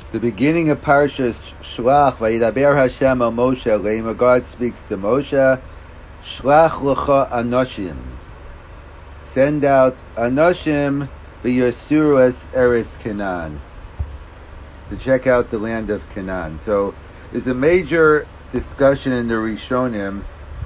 The beginning of Parshas Shlach, Vayidaber Hashem al Moshe Aleim, God speaks to Moshe, Shlach lecha anoshim. Send out anoshim v'yosuru es eretz Canaan, to check out the land of Canaan. So there's a major discussion in the Rishonim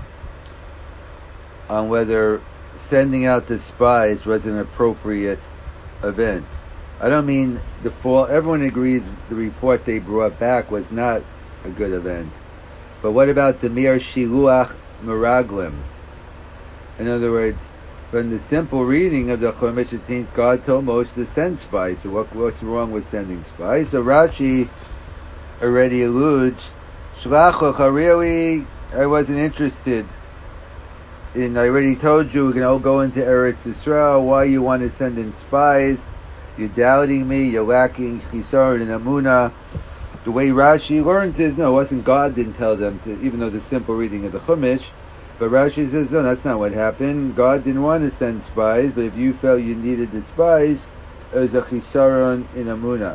on whether sending out the spies was an appropriate event. I don't mean the fall. Everyone agrees the report they brought back was not a good event. But what about the Mir Shiluach Meraglim? In other words, from the simple reading of the Chumash, it seems God told Moshe to send spies. So what's wrong with sending spies? So Rashi already alludes, Shlach lecha, really, I wasn't interested in, I already told you we're going to go into Eretz Yisrael. Why you want to send in spies? You're doubting me, you're lacking chisaron and amunah. The way Rashi learns is, no, it wasn't God didn't tell them to, even though the simple reading of the Chumash. But Rashi says, no, that's not what happened. God didn't want to send spies, but if you felt you needed the spies, it was a chisaron in amunah.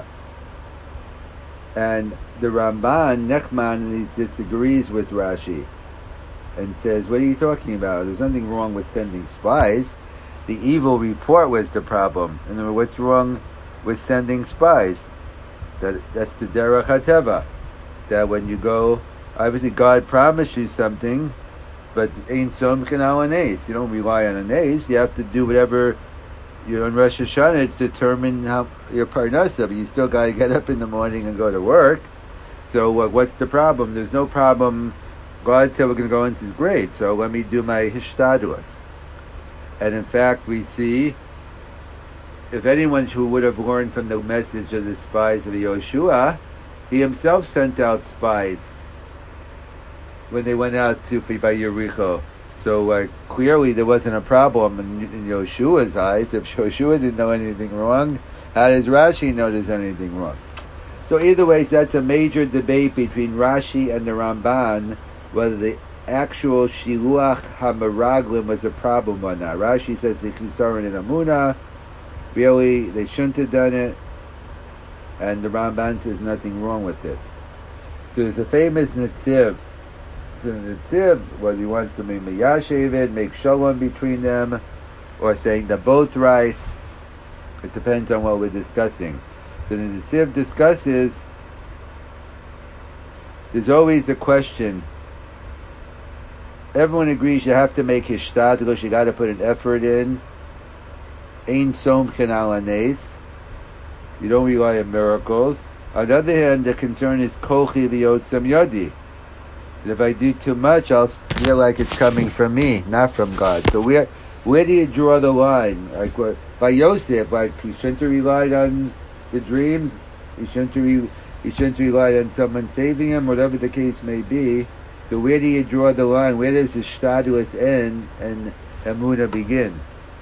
And the Ramban, Nechman, disagrees with Rashi and says, what are you talking about? There's nothing wrong with sending spies. The evil report was the problem. And what's wrong with sending spies? That's the derech hateva. That when you go, obviously God promised you something, but ain't som kanal an ace. You don't rely on an ace. You have to do whatever. You're on Rosh Hashanah. It's determined how your parnasa, but you still got to get up in the morning and go to work. So what's the problem? There's no problem. God said we're going to go into great. So let me do my hishtadus. And in fact, we see, if anyone who would have learned from the message of the spies of Yoshua, he himself sent out spies when they went out to by Yericho. So clearly there wasn't a problem in Yoshua's eyes. If Yoshua didn't know anything wrong, how does Rashi know there's anything wrong? So either way, that's a major debate between Rashi and the Ramban, whether the actual Shiluach HaMeraglim was a problem or not. Rashi says the Chisaron and Amunah, really, they shouldn't have done it, and the Ramban says nothing wrong with it. So there's a famous Netziv. So the Netziv, whether he wants to make Meyashevet, make Shalom between them, or saying they're both right, it depends on what we're discussing. So the Netziv discusses, there's always the question, everyone agrees you have to make hishtadlus, you got to put an effort in. Ein som kanal anes. You don't rely on miracles. On the other hand, the concern is kochi v'yotzam yodi. And if I do too much, I'll feel like it's coming from me, not from God. So where do you draw the line? Like by Yosef, like he shouldn't have relied on the dreams. He shouldn't have relied on someone saving him, whatever the case may be. So where do you draw the line? Where does the shtadus end and Amunah begin?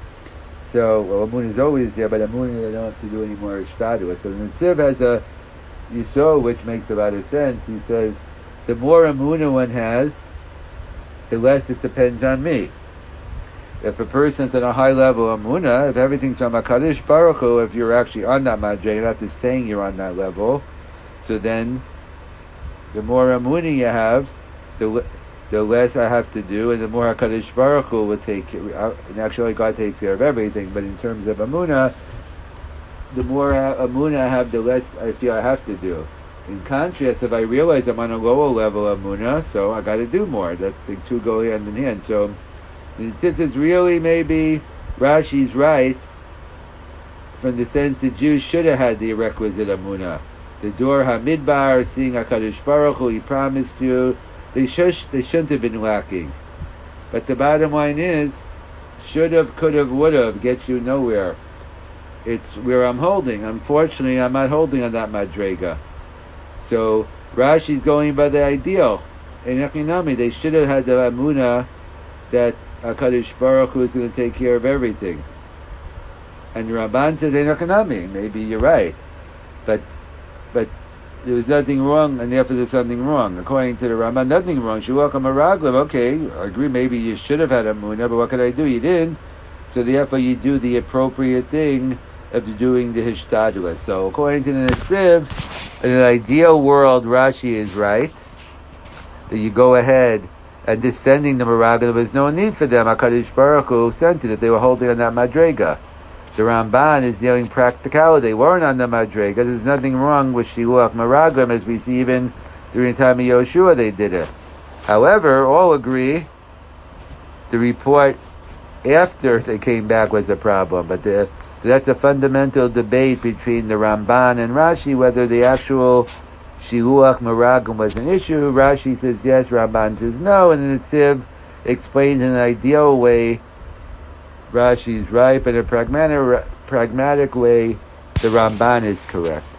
So, Amunah is always there, but Amunah they don't have to do any more shtadus. So the Netziv has a Yisod, which makes a lot of sense. He says, the more Amunah one has, the less it depends on me. If a person's on a high level of Amunah, if everything's from HaKadosh Baruch Hu, if you're actually on that madrega, you're not just saying you're on that level, so then the more Amunah you have, the less I have to do, and the more HaKadosh Baruch Hu will take care. And actually, God takes care of everything. But in terms of Amunah, the more Amunah I have, the less I feel I have to do. In contrast, if I realize I'm on a lower level of Amunah, so I got to do more. That the two go hand in hand. So, since it's really maybe Rashi's right, from the sense that Jews should have had the requisite Amunah. The Dor HaMidbar, seeing HaKadosh Baruch Hu, He promised you. They shouldn't have been lacking. But the bottom line is, should have, could have, would have, gets you nowhere. It's where I'm holding. Unfortunately, I'm not holding on that madrega. So Rashi's going by the ideal. In Echinami, they should have had the Amunah that HaKadosh Baruch Hu is going to take care of everything. And the Ramban says, in Echinami, maybe you're right. But there was nothing wrong, and therefore there's something wrong. According to the Ramban, nothing wrong. Shiluach HaMeraglim, okay, I agree, maybe you should have had Amunah, but what could I do? You didn't. So therefore you do the appropriate thing of doing the Hishtadlus. So according to the Netziv, In an ideal world, Rashi is right, that you go ahead and descending the Meraglim, there was no need for them. HaKadosh Baruch Hu sent it if they were holding on that Madrega. The Ramban is dealing practicality. They weren't on the Madrega. There's nothing wrong with Shiluach Meraglim, as we see even during the time of Yoshua they did it. However, all agree the report after they came back was a problem. But that's a fundamental debate between the Ramban and Rashi, whether the actual Shiluach Meraglim was an issue. Rashi says yes, Ramban says no, and the Netziv explains in an ideal way Rashi's right, but in a pragmatic way, the Ramban is correct.